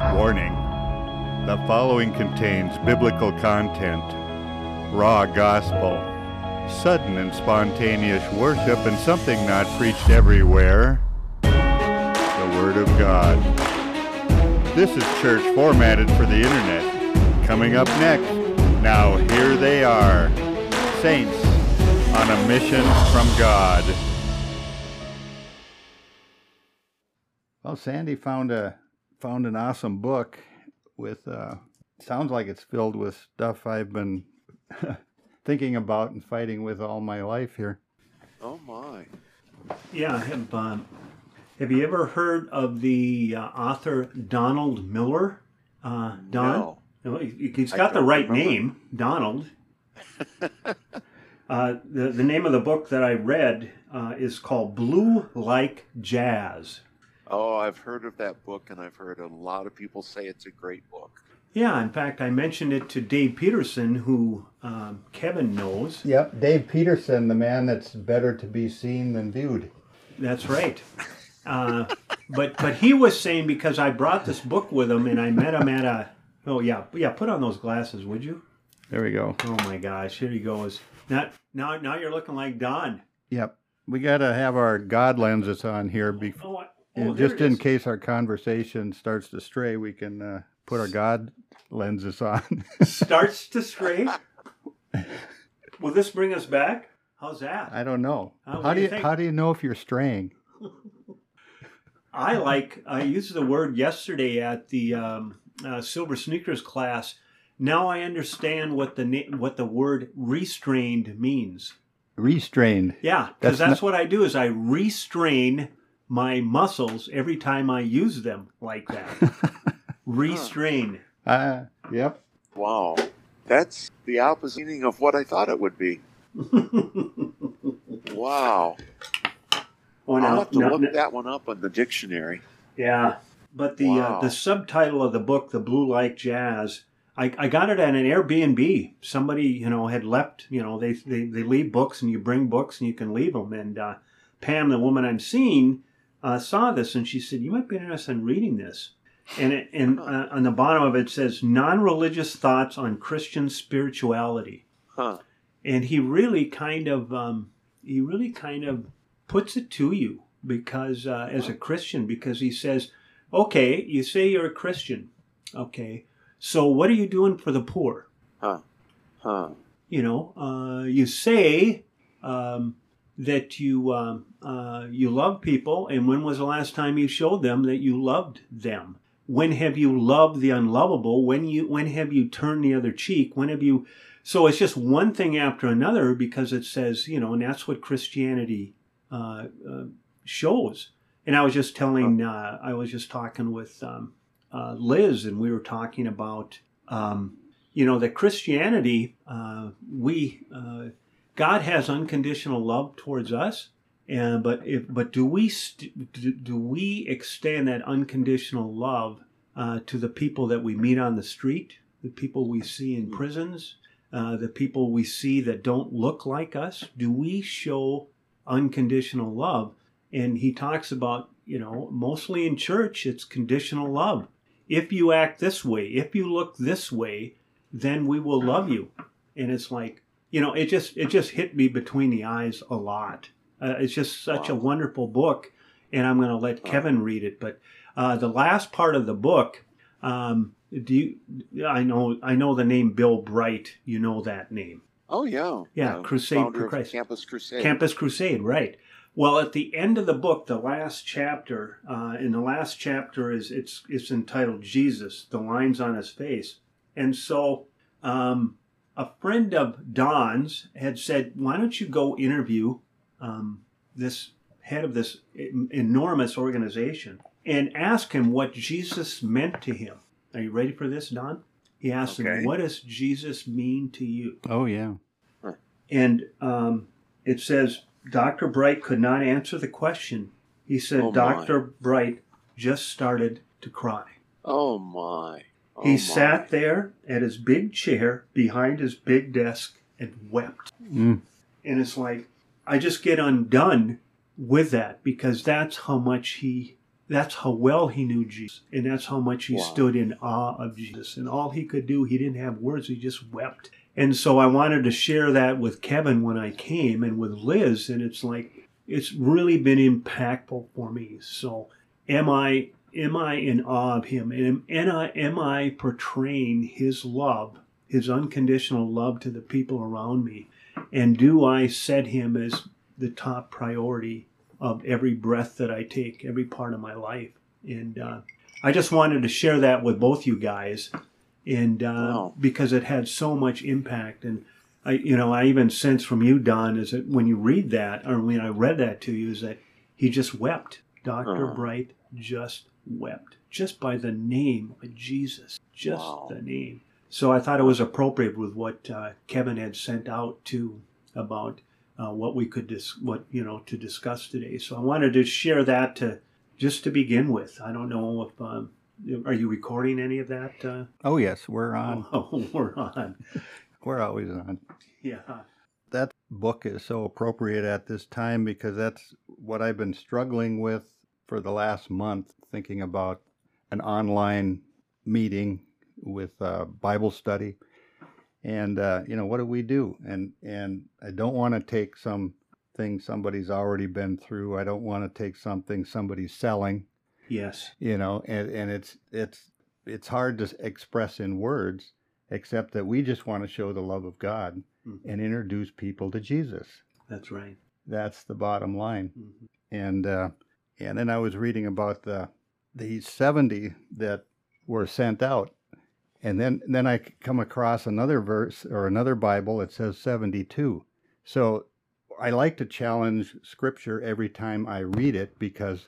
Warning: the following contains biblical content, raw gospel, sudden and spontaneous worship, and something not preached everywhere, the Word of God. This is church formatted for the internet. Coming up next, now here they are, saints on a mission from God. Well, Sandy found an awesome book with, sounds like it's filled with stuff I've been thinking about and fighting with all my life here. Oh my. Yeah, have you ever heard of the author Donald Miller? Don? No. He's got the right name, Donald. The name of the book that I read is called Blue Like Jazz. Oh, I've heard of that book, and I've heard a lot of people say it's a great book. Yeah, in fact, I mentioned it to Dave Peterson, who Kevin knows. Yep, Dave Peterson, the man that's better to be seen than viewed. That's right. But he was saying, because I brought this book with him, and I met him at a... Oh, yeah, put on those glasses, would you? There we go. Oh, my gosh, here he goes. Now you're looking like Don. Yep, we got to have our God lenses on here before... just in case our conversation starts to stray, we can put our God lenses on. Starts to stray? Will this bring us back? How's that? I don't know. How do you know if you're straying? I used the word yesterday at the Silver Sneakers class. Now I understand what the word restrained means. Restrained? Yeah, because that's what I do is I restrain my muscles every time I use them like that. Restrain. Yep. Wow. That's the opposite meaning of what I thought it would be. Wow. I'll have to look that one up on the dictionary. Yeah. But the subtitle of the book, The Blue Like Jazz, I got it at an Airbnb. Somebody, had left, they leave books, and you bring books and you can leave them. And Pam, the woman I'm seeing, saw this, and she said, "You might be interested in reading this." And on the bottom of it says, "Non-religious thoughts on Christian spirituality." Huh. And he really kind of puts it to you because as a Christian, because he says, "Okay, you say you're a Christian. Okay, so what are you doing for the poor?" You say that you love people, and when was the last time you showed them that you loved them? When have you loved the unlovable? When have you turned the other cheek? When have you? So it's just one thing after another, because it says, and that's what Christianity shows. And I was just talking with Liz, and we were talking about that Christianity, God has unconditional love towards us, but do we extend that unconditional love to the people that we meet on the street, the people we see in prisons, the people we see that don't look like us? Do we show unconditional love? And he talks about, mostly in church, it's conditional love. If you act this way, if you look this way, then we will love you. And it's like, it just hit me between the eyes a lot. It's just such a wonderful book, and I'm going to let Kevin read it. But the last part of the book, I know the name Bill Bright. You know that name? Oh yeah, yeah. Crusade for Christ. Campus Crusade. Campus Crusade, right? Well, at the end of the book, the last chapter, in the last chapter it's entitled Jesus, the lines on his face, and so. A friend of Don's had said, "Why don't you go interview this head of this enormous organization and ask him what Jesus meant to him?" Are you ready for this, Don? He asked him, "What does Jesus mean to you?" Oh, yeah. Huh. And it says, Dr. Bright could not answer the question. He said, Dr. Bright just started to cry. Oh, my. He sat there at his big chair behind his big desk and wept. Mm. And it's like, I just get undone with that, because that's how much That's how well he knew Jesus, and that's how much he Wow. stood in awe of Jesus. And all he could do, he didn't have words, he just wept. And so I wanted to share that with Kevin when I came and with Liz, and it's like, it's really been impactful for me. So am I in awe of him? And am I portraying his love, his unconditional love to the people around me? And do I set him as the top priority of every breath that I take, every part of my life? And I just wanted to share that with both you guys, and Wow. because it had so much impact. And I even sense from you, Don, is that when you read that, or when I read that to you, is that he just wept. Dr. Uh-huh. Bright just wept, just by the name of Jesus, just Wow. the name. So I thought it was appropriate with what Kevin had sent out too about what we could to discuss today. So I wanted to share that to begin with. I don't know if are you recording any of that? Oh, yes, we're on. Oh, we're on. We're always on. Yeah. That book is so appropriate at this time because that's what I've been struggling with for the last month, thinking about an online meeting with Bible study. And, what do we do? And I don't want to take something somebody's already been through. I don't want to take something somebody's selling, Yes. and it's hard to express in words, except that we just want to show the love of God and introduce people to Jesus. That's right. That's the bottom line. Mhm. And then I was reading about the 70 that were sent out. And then I come across another verse or another Bible that says 72. So I like to challenge Scripture every time I read it because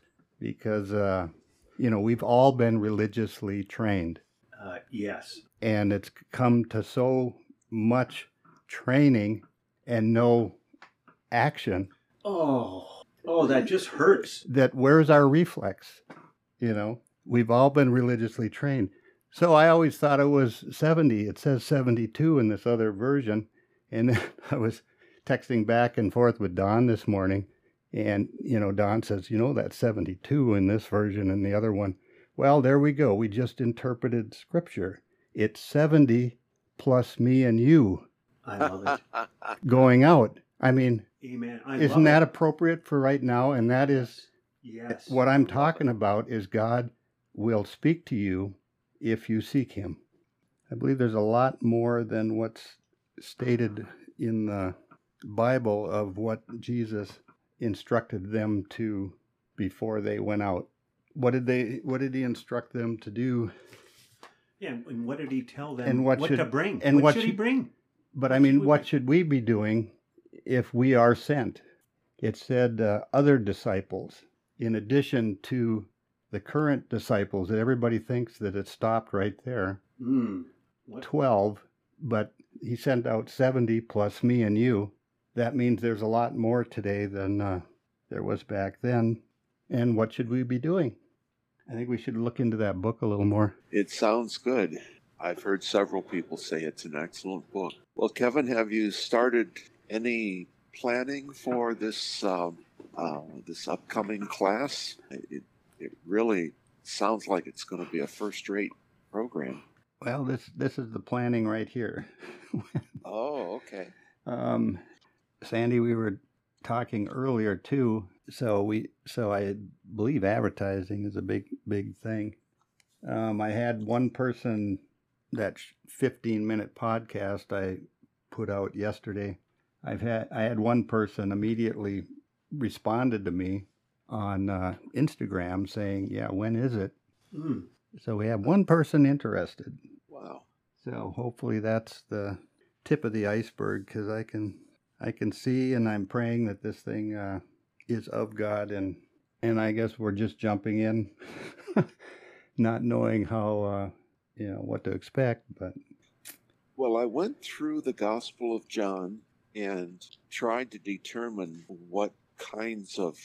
we've all been religiously trained, Yes. and it's come to so much training and no action Oh, that just hurts. that where's our reflex? We've all been religiously trained. So I always thought it was 70. It says 72 in this other version. And then I was texting back and forth with Don this morning. And, Don says, that's 72 in this version and the other one. Well, there we go. We just interpreted Scripture. It's 70 plus me and you I love it. going out. I mean, Amen. I isn't love that it. appropriate for right now? And that is Yes. what I'm talking about is God will speak to you if you seek him. I believe there's a lot more than what's stated in the Bible of what Jesus instructed them to before they went out. What did he instruct them to do? Yeah, and what did he tell them? And what should- to bring? and what what should he should- bring? But I mean, what should we be doing if we are sent? It said other disciples, in addition to the current disciples, that everybody thinks that it stopped right there. What? 12, but he sent out 70 plus me and you. That means there's a lot more today than there was back then. And what should we be doing? I think we should look into that book a little more. It sounds good. I've heard several people say it's an excellent book. Well, Kevin, have you started any planning for this this upcoming class? It really sounds like it's going to be a first-rate program. Well, this is the planning right here. Oh, okay. Sandy, we were talking earlier too. So I believe advertising is a big thing. I had one person, that 15-minute podcast I put out yesterday. I had one person immediately responded to me on Instagram saying, "Yeah, when is it?" So we have one person interested. Wow. So hopefully that's the tip of the iceberg, because I can see, and I'm praying that this thing is of God, and I guess we're just jumping in, not knowing how what to expect. But Well, I went through the Gospel of John and tried to determine what kinds of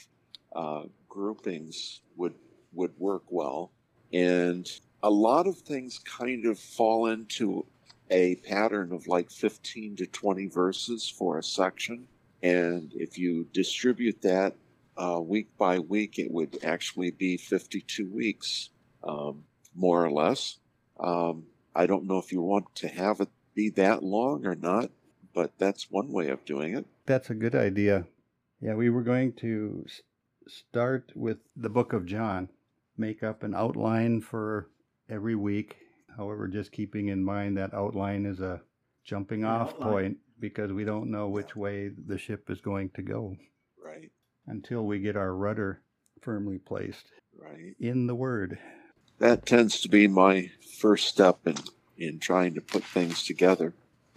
groupings would work well, and a lot of things kind of fall into a pattern of like 15 to 20 verses for a section. And if you distribute that week by week, it would actually be 52 weeks, more or less. I don't know if you want to have it be that long or not, but that's one way of doing it. That's a good idea. Yeah, we were going to start with the book of John, make up an outline for every week. However, just keeping in mind that outline is a jumping off point because we don't know which way the ship is going to go. Right. Until we get our rudder firmly placed. Right. In the Word. That tends to be my first step in trying to put things together.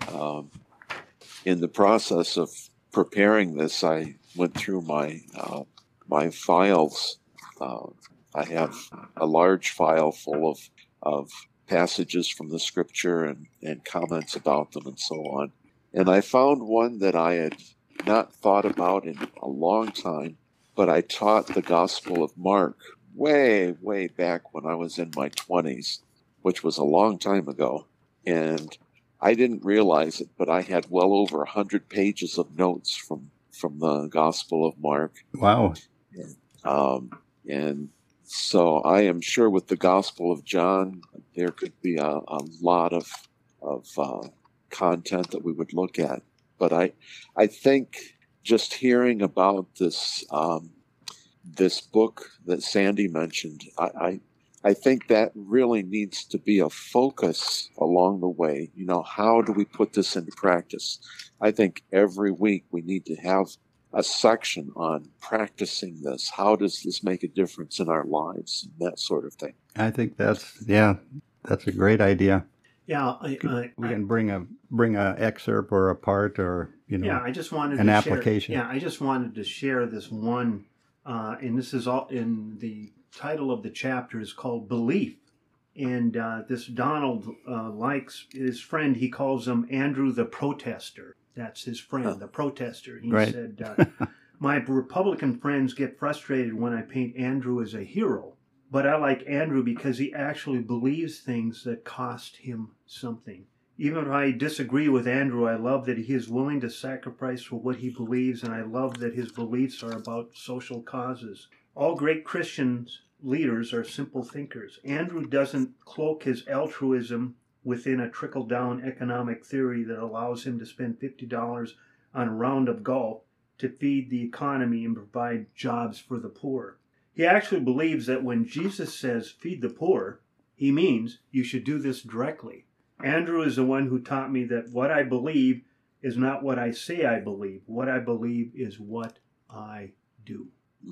In the process of preparing this, I went through my files. I have a large file full of passages from the Scripture and comments about them and so on. And I found one that I had not thought about in a long time, but I taught the Gospel of Mark way, way back when I was in my 20s, which was a long time ago. And I didn't realize it, but I had well over 100 pages of notes from the Gospel of Mark. Wow. And so I am sure with the Gospel of John, there could be a lot of content that we would look at. But I think just hearing about this this book that Sandy mentioned, I think that really needs to be a focus along the way. You know, how do we put this into practice? I think every week we need to have a section on practicing this. How does this make a difference in our lives? That sort of thing. I think that's a great idea. Yeah, we can bring a excerpt or a part or I just wanted an to application. Share, I just wanted to share this one, and this is all in the title of the chapter is called Belief, and this Donald likes his friend. He calls him Andrew the Protester. That's his friend, the Protester. He said, "My Republican friends get frustrated when I paint Andrew as a hero. But I like Andrew because he actually believes things that cost him something. Even if I disagree with Andrew, I love that he is willing to sacrifice for what he believes, and I love that his beliefs are about social causes. All great Christian leaders are simple thinkers. Andrew doesn't cloak his altruism within a trickle-down economic theory that allows him to spend $50 on a round of golf to feed the economy and provide jobs for the poor. He actually believes that when Jesus says, feed the poor, he means you should do this directly. Andrew is the one who taught me that what I believe is not what I say I believe. What I believe is what I do.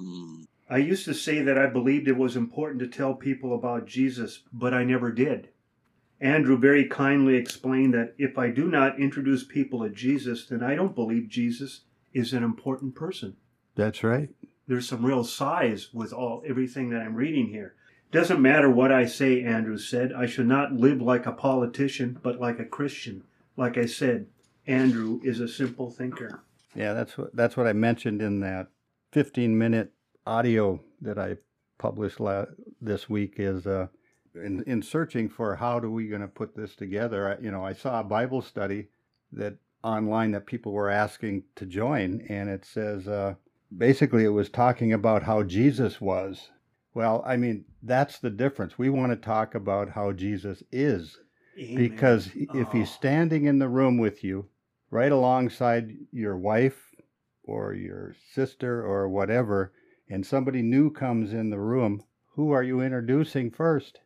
I used to say that I believed it was important to tell people about Jesus, but I never did. Andrew very kindly explained that if I do not introduce people to Jesus, then I don't believe Jesus is an important person. That's right. There's some real size with everything that I'm reading here. Doesn't matter what I say, Andrew said. I should not live like a politician, but like a Christian. Like I said, Andrew is a simple thinker. Yeah, that's what I mentioned in that 15-minute audio that I published this week. Is in searching for how do we going to put this together. I saw a Bible study that online that people were asking to join, and it says. Basically, it was talking about how Jesus was. Well, I mean, that's the difference. We want to talk about how Jesus is. Amen. Because if he's standing in the room with you, right alongside your wife or your sister or whatever, and somebody new comes in the room, who are you introducing first?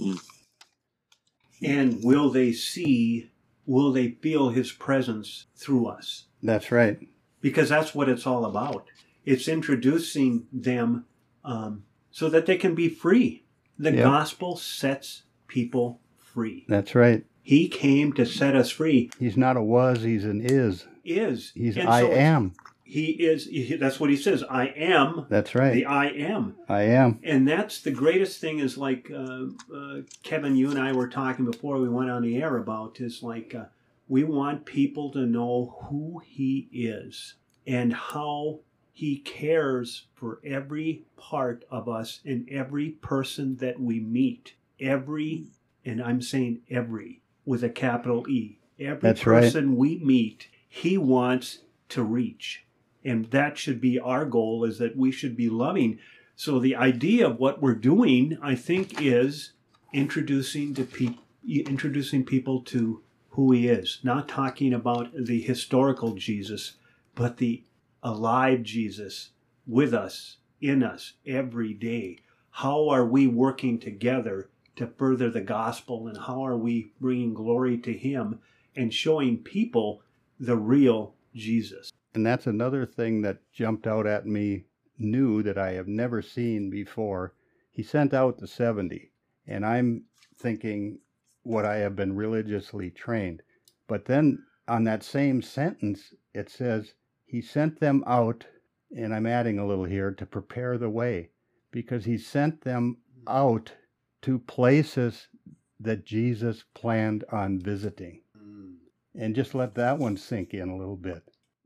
And will they feel his presence through us? That's right. Because that's what it's all about. It's introducing them so that they can be free. The gospel sets people free. That's right. He came to set us free. He's not a was, he's an is. Is. He's I am. He is. That's what he says. I am. That's right. The I am. I am. And that's the greatest thing is like Kevin, you and I were talking before we went on the air about is like we want people to know who he is and how he cares for every part of us and every person that we meet. Every, and I'm saying every, with a capital E. Every person we meet, he wants to reach. And that should be our goal, is that we should be loving. So the idea of what we're doing, I think, is introducing people to who he is. Not talking about the historical Jesus, but the alive Jesus with us, in us, every day. How are we working together to further the gospel, and how are we bringing glory to him and showing people the real Jesus? And that's another thing that jumped out at me new that I have never seen before. He sent out the 70, and I'm thinking what I have been religiously trained. But then on that same sentence, it says he sent them out, and I'm adding a little here, to prepare the way, because he sent them out to places that Jesus planned on visiting. And just let that one sink in a little bit.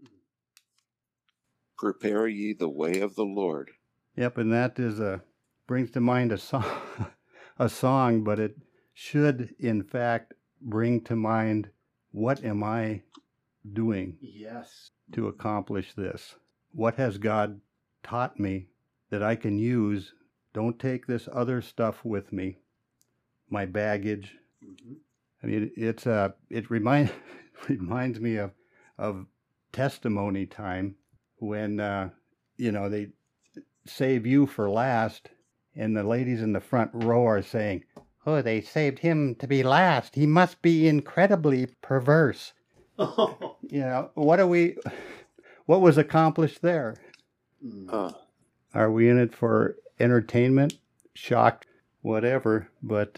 Prepare ye the way of the Lord. Yep, and that brings to mind a song, but it should, in fact, bring to mind, what am I doing to accomplish this? What has God taught me that I can use? Don't take this other stuff with me, my baggage. I mean, it reminds me of testimony time, when they save you for last, and the ladies in the front row are saying, "Oh, they saved him to be last. He must be incredibly perverse." What was accomplished there? Are we in it for entertainment, shock, whatever? But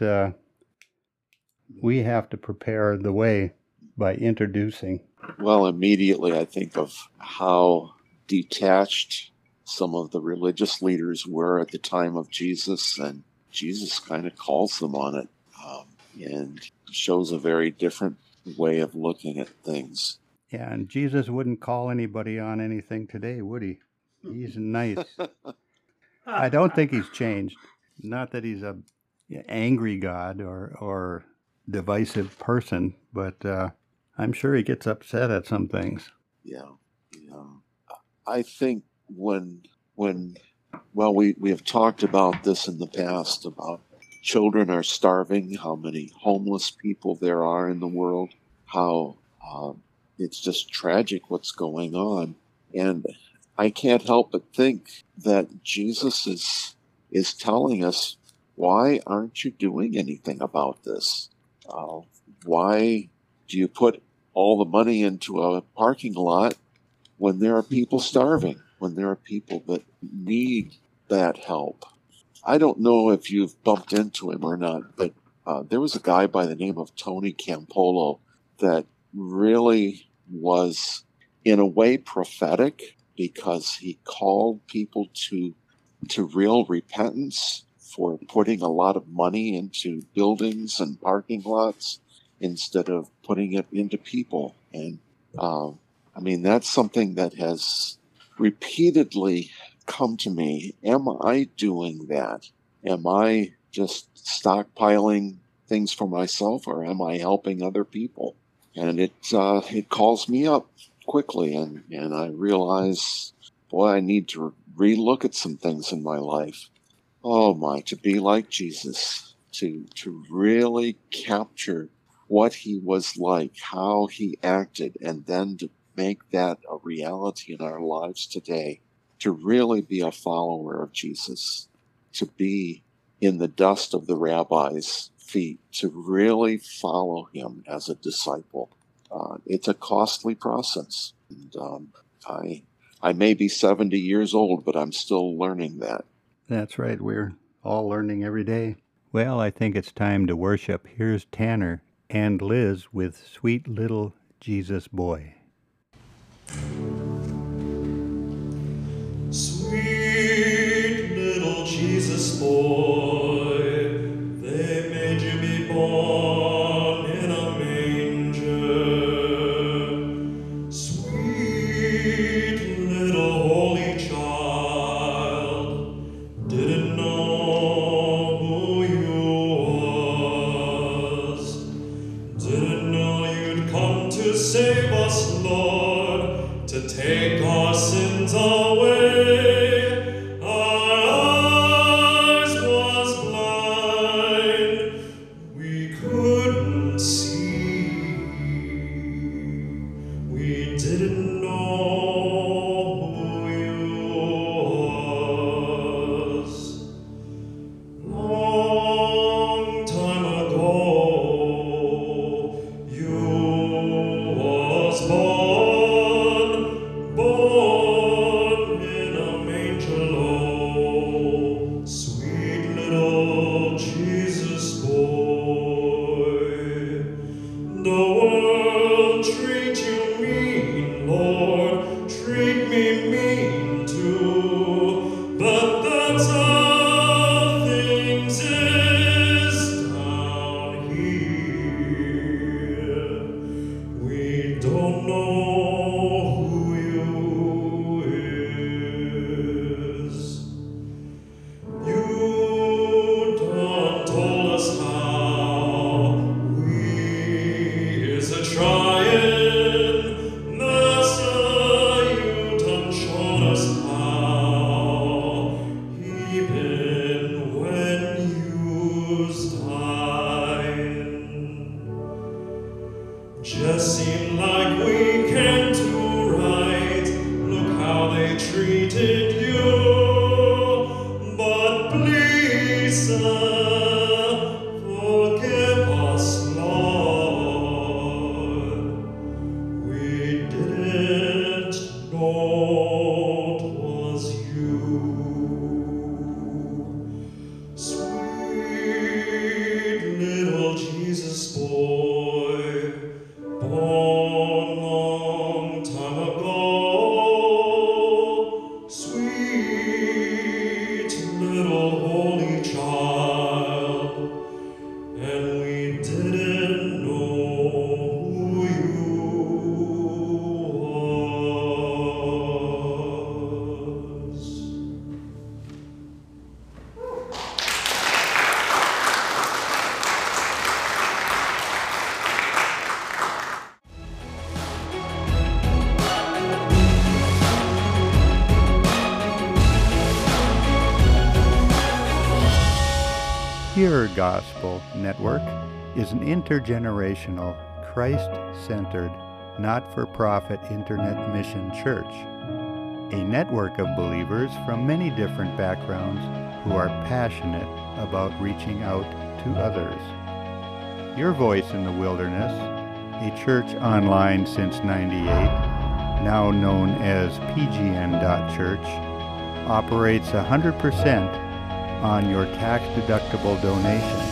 we have to prepare the way by introducing. Well, immediately I think of how detached some of the religious leaders were at the time of Jesus, and Jesus kind of calls them on it, and shows a very different way of looking at things. Yeah, and Jesus wouldn't call anybody on anything today, would he? He's nice. I don't think he's changed. Not that he's a angry God or divisive person, but I'm sure he gets upset at some things. Yeah. I think when we have talked about this in the past, about children are starving, how many homeless people there are in the world, how it's just tragic what's going on. And I can't help but think that Jesus is telling us, why aren't you doing anything about this? Why do you put all the money into a parking lot when there are people starving, when there are people that need that help? I don't know if you've bumped into him or not, but there was a guy by the name of Tony Campolo that really was, in a way, prophetic, because he called people to real repentance for putting a lot of money into buildings and parking lots instead of putting it into people. And that's something that has repeatedly come to me. Am I doing that? Am I just stockpiling things for myself, or am I helping other people? And it calls me up quickly, and I realize, boy, I need to relook at some things in my life. Oh my, to be like Jesus, to really capture what he was like, how he acted, and then to make that a reality in our lives today, to really be a follower of Jesus, to be in the dust of the rabbi's feet, to really follow him as a disciple. It's a costly process. And I may be 70 years old, but I'm still learning that. That's right. We're all learning every day. Well, I think it's time to worship. Here's Tanner and Liz with Sweet Little Jesus Boy. Sweet little Jesus boy, they made you be born in a manger. Sweet little holy child, didn't know who you was, didn't know you'd come to save us, Lord, to take our sins away. Our eyes was blind, we couldn't see. We didn't know who you was. Long time ago, you was born in a manger low. Sweet little Jesus boy. The world treat you mean, Lord, treat me mean too, but that's how things is down here. We don't know who you is. You done told us how we is a trying. Master, you done showed us how, even when you's dying. Just seem like we can't do right. Look how they treated you. But please, sir, forgive us, Lord. We didn't know 'twas you. Sweet little Jesus boy, born long time ago. Sweet little holy child, and we didn't know who you was. Pure Gospel Network is an intergenerational, Christ-centered, not-for-profit internet mission church, a network of believers from many different backgrounds who are passionate about reaching out to others. Your Voice in the Wilderness, a church online since '98, now known as pgn.church, operates 100% on your tax-deductible donation.